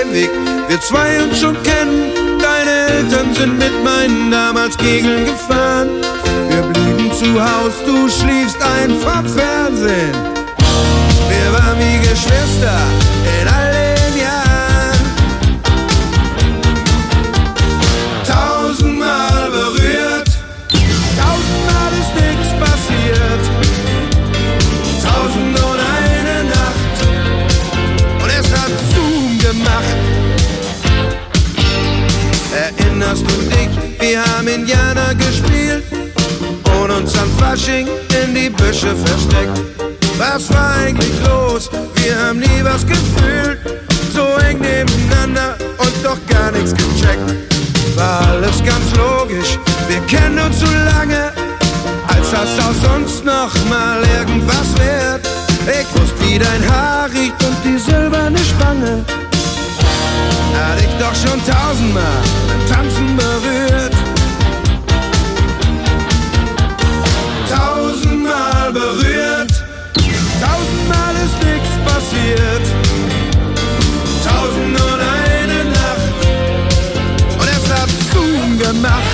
ewig, wir zwei uns schon kennen. Deine Eltern sind mit meinen damals Kegeln gefahren. Wir blieben zu Haus, du schliefst ein vom Fernsehen. Wir waren wie Geschwister in all den Jahren. 1000-mal berührt, 1000-mal ist nichts passiert. 1001 Nacht und es hat Zoom gemacht. Erinnerst du dich, wir haben Indianer gespielt und uns am Fasching in die Büsche versteckt. Was war eigentlich los? Wir haben nie was gefühlt, so eng nebeneinander und doch gar nichts gecheckt. War alles ganz logisch, wir kennen uns so lange, als das aus uns noch mal irgendwas wird. Ich wusste, wie dein Haar riecht und die silberne Spange hatte ich doch schon 1000-mal beim Tanzen berührt. 1000-mal berührt, 1000-mal ist nichts passiert. 1001 Nacht und es hat Zoom gemacht.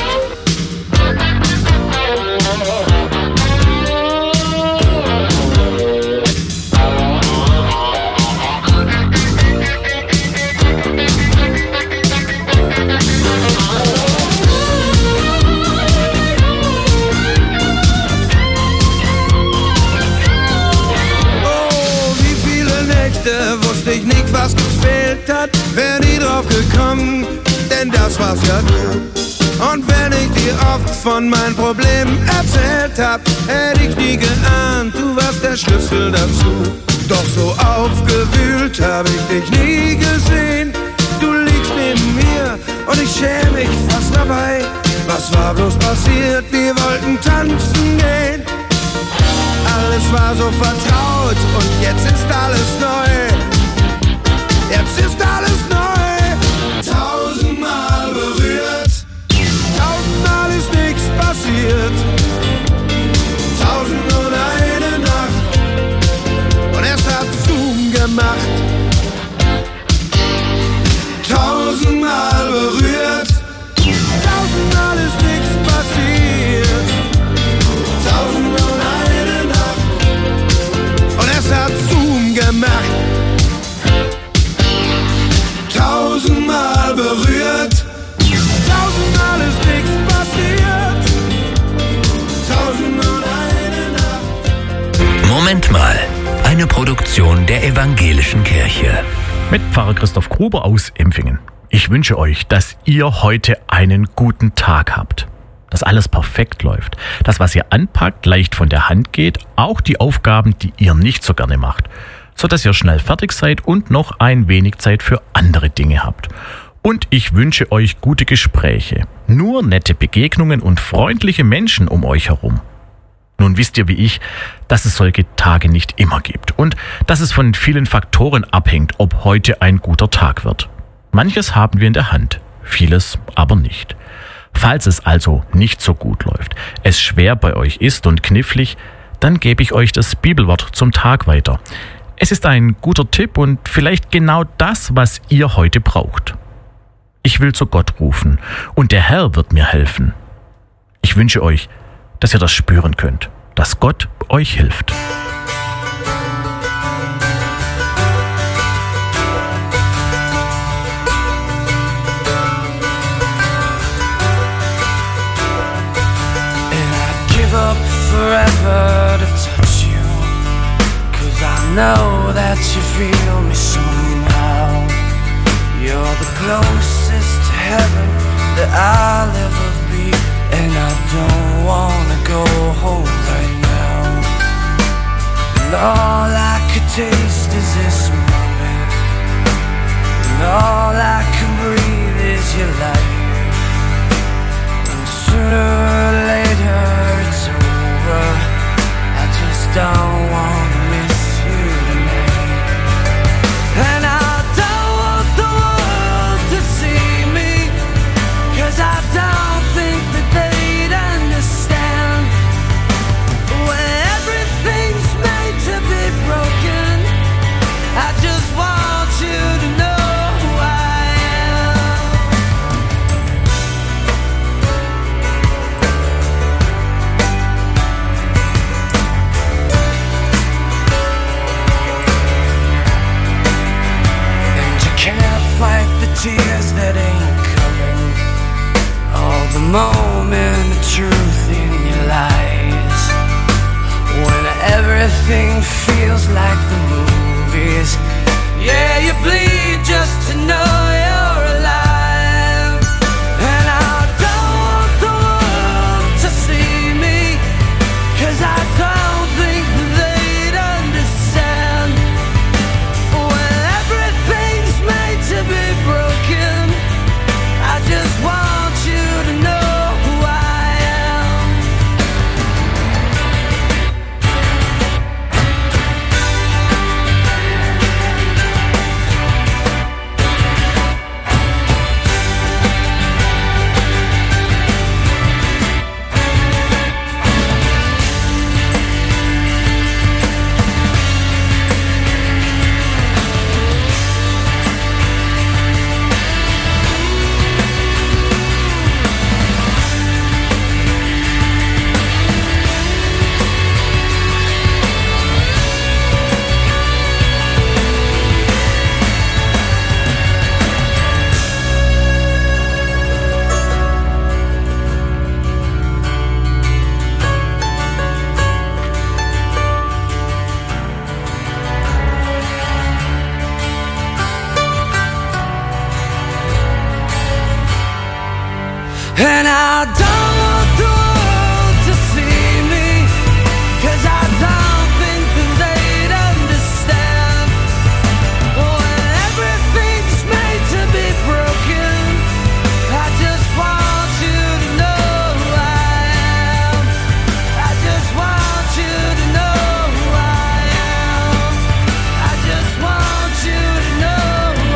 Wusste ich nicht, was gefehlt hat, wär nie drauf gekommen, denn das war's ja du. Und wenn ich dir oft von meinen Problemen erzählt hab, hätte ich nie geahnt, du warst der Schlüssel dazu. Doch so aufgewühlt hab ich dich nie gesehen. Du liegst neben mir und ich schäm mich fast dabei. Was war bloß passiert? Wir wollten tanzen gehen. Alles war so vertraut und jetzt ist alles neu. Jetzt ist alles neu. 1000-mal berührt, 1000-mal ist nichts passiert. 1001 Nacht und es hat Zoom gemacht. 1000-mal berührt, 1000-mal ist nichts passiert. 1001 Nacht und es hat Zoom gemacht. 1000-mal berührt, 1000-mal ist nichts passiert. 1001 Nacht. Moment mal, eine Produktion der Evangelischen Kirche. Mit Pfarrer Christoph Gruber aus Empfingen. Ich wünsche euch, dass ihr heute einen guten Tag habt. Dass alles perfekt läuft. Das, was ihr anpackt, leicht von der Hand geht. Auch die Aufgaben, die ihr nicht so gerne macht. Sodass ihr schnell fertig seid und noch ein wenig Zeit für andere Dinge habt. Und ich wünsche euch gute Gespräche. Nur nette Begegnungen und freundliche Menschen um euch herum. Nun wisst ihr wie ich, dass es solche Tage nicht immer gibt. Und dass es von vielen Faktoren abhängt, ob heute ein guter Tag wird. Manches haben wir in der Hand, vieles aber nicht. Falls es also nicht so gut läuft, es schwer bei euch ist und knifflig, dann gebe ich euch das Bibelwort zum Tag weiter. Es ist ein guter Tipp und vielleicht genau das, was ihr heute braucht. Ich will zu Gott rufen und der Herr wird mir helfen. Ich wünsche euch, dass ihr das spüren könnt, dass Gott euch hilft. Forever to touch you, 'cause I know that you feel me somehow. You're the closest to heaven that I'll ever be, and I don't wanna go home right now. And all I could taste is this moment, and all I can breathe is your life. And sooner or later it's over. I just don't wanna miss you tonight. And I don't want the world to see me, 'cause I don't think that they'd understand. When everything's made to be broken, I Yeah, you bleed just to know you're alive. And I don't want the world to see me, 'cause I don't think they'd understand. When everything's made to be broken, I just want you to know who I am. And I don't want the world to see me, 'cause I don't think that they'd understand. When everything's made to be broken, I just want you to know who I am. I just want you to know who I am. I just want you to know who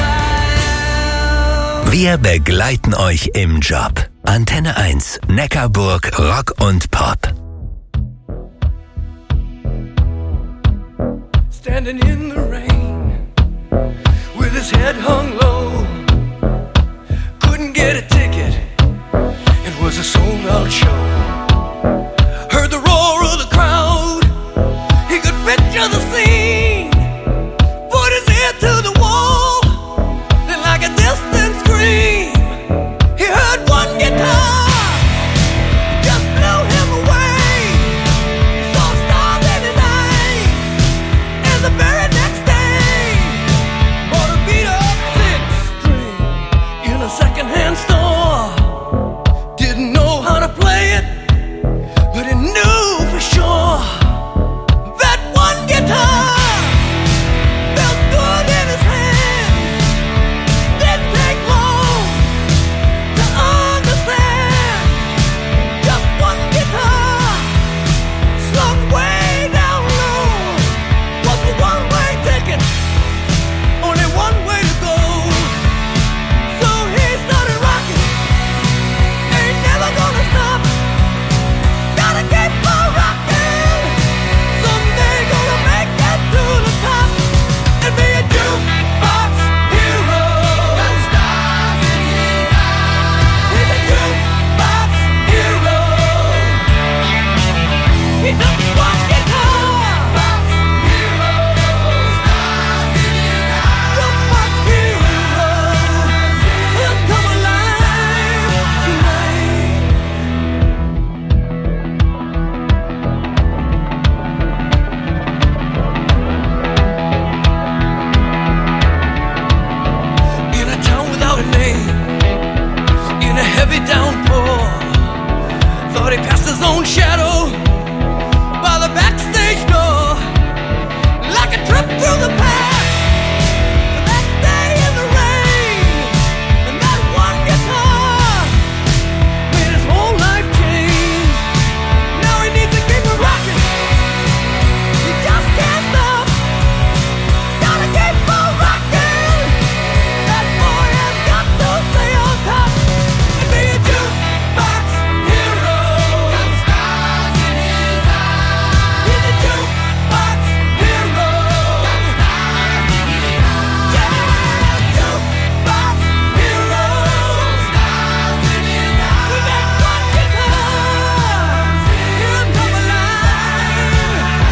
I am. Wir begleiten euch im Job. Antenne 1, Neckarburg, Rock und Pop. Standing in the rain, with his head hung low, couldn't get a ticket, it was a sold-out show.